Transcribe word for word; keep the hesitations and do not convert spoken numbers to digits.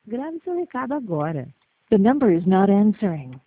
Grave seu recado agora. The number is not answering.